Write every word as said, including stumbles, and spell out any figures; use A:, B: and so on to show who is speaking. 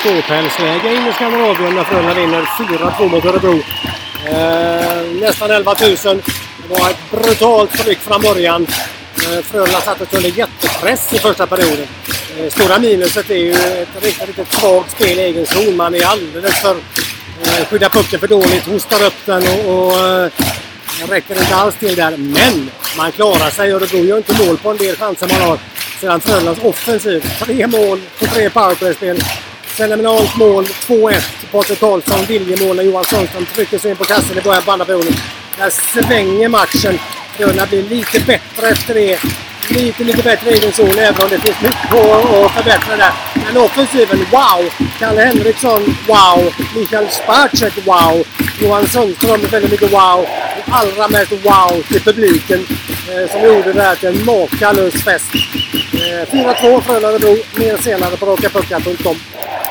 A: tvåpälsläge in i Skandinavien när Frölunda vinner fyra två mot Örebro. Eh, nästan elva tusen. Det var ett brutalt tryck från början. Eh, Frölunda sattes under jättepress i första perioden. Eh, stora minuset är ju ett riktigt, riktigt svagt spel i egen zon. Man är alldeles för eh, skydda pucken för dåligt, hostar upp den och, och eh, räcker inte alls till där. Men man klarar sig. Örebro gör inte mål på en del chanser man har. Sedan Frölundas offensiv. Tre mål på tre powerplay-spel. Fenomenalt mål. två ett. Patrik Karlsson. Viljemål när Johan Sundström trycker sig in på kassen i början på andra perioden. Där svänger matchen. Frölunda blir lite bättre efter det. Lite, lite bättre egen zon. Även om det finns mycket att förbättra där. Men offensiven, wow! Kalle Henriksson, wow! Mikael Spacek, wow! Johan Sundström, väldigt mycket wow! Och allra mest wow till publiken. Eh, som gjorde det här till en makalös fest. Eh, fyra två Frölunda Örebro. Mer senare på raka puckar punkt com.